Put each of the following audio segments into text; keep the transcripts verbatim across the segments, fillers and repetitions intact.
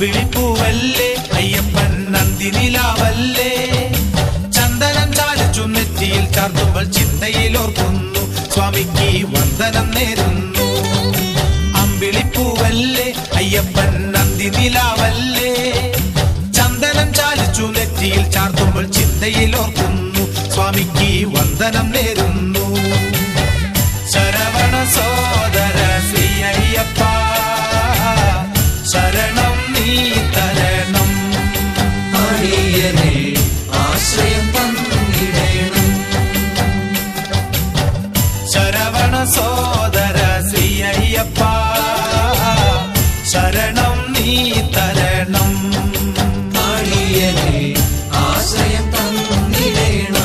അമ്പിളിപ്പൂവല്ലേ അയ്യപ്പൻ നന്ദിനിലാവല്ലേ ചന്ദനം ചാലിച്ചു നെറ്റിയിൽ ചാർത്തുമ്പോൾ ചിന്തയിൽ ഓർക്കുന്നു സ്വാമിക്ക് വന്ദനം നേരുന്നു അമ്പിളിപ്പൂവല്ലേ അയ്യപ്പൻ നന്ദിനിലാവല്ലേ ചന്ദനം ചാലിച്ചു നെറ്റിയിൽ ചാർത്തുമ്പോൾ ചിന്തയിൽ ഓർക്കുന്നു സ്വാമിക്ക് വന്ദനം നേരുന്നു ശരവണ സോദര ശ്രീ അയ്യപ്പ ശരണം നീ തരണം അടിയനെ ആശ്രയം തന്നിടേണം ശരവണ സോദര ശ്രീ അയ്യപ്പ ശരണം നീ തരണം അടിയനെ ആശ്രയം തന്നിടേണം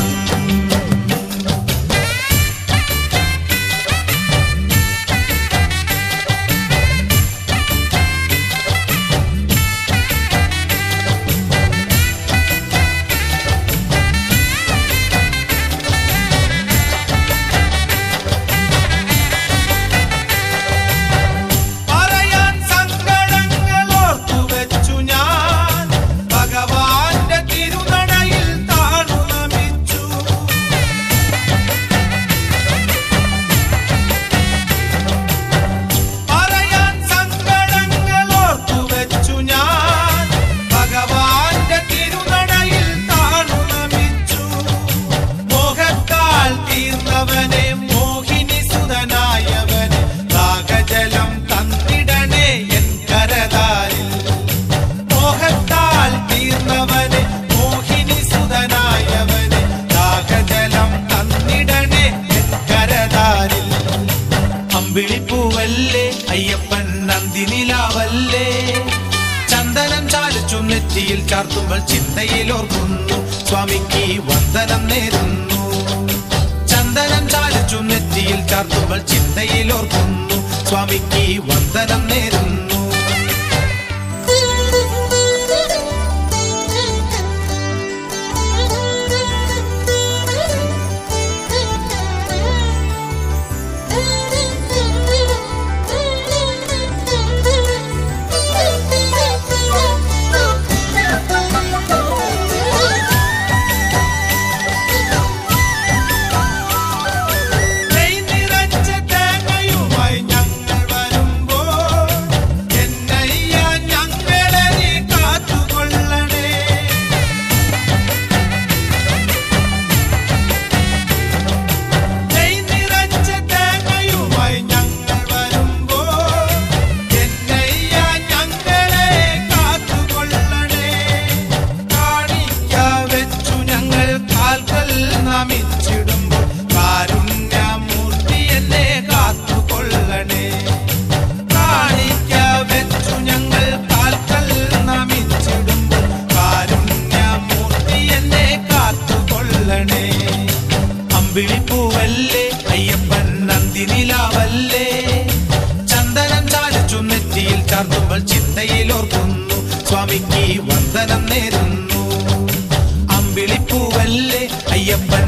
അമ്പിളിപ്പൂവല്ലേ അയ്യപ്പൻ നന്ദിനിലാവല്ലേ ചന്ദനം ചാലിച്ചു നെറ്റിയിൽ ചാർത്തുമ്പോൾ ചിന്തയിൽ ഓർക്കുന്നു സ്വാമിക്ക് വന്ദനം നേരുന്നു ചന്ദനം ചാലിച്ചു നെറ്റിയിൽ ചാർത്തുമ്പോൾ ചിന്തയിൽ ഓർക്കുന്നു സ്വാമിക്ക് വന്ദനം നേരുന്നു അമ്പിളിപ്പൂവല്ലേ അയ്യപ്പൻ നന്ദിനിലാവല്ലേ ചന്ദനം ചാലിച്ചു നെറ്റിയിൽ ചാർത്തുമ്പോൾ ചിന്തയിൽ ഓർക്കുന്നു സ്വാമിക്ക് വന്ദനം നേരുന്നു അമ്പിളിപ്പൂവല്ലേ അയ്യപ്പൻ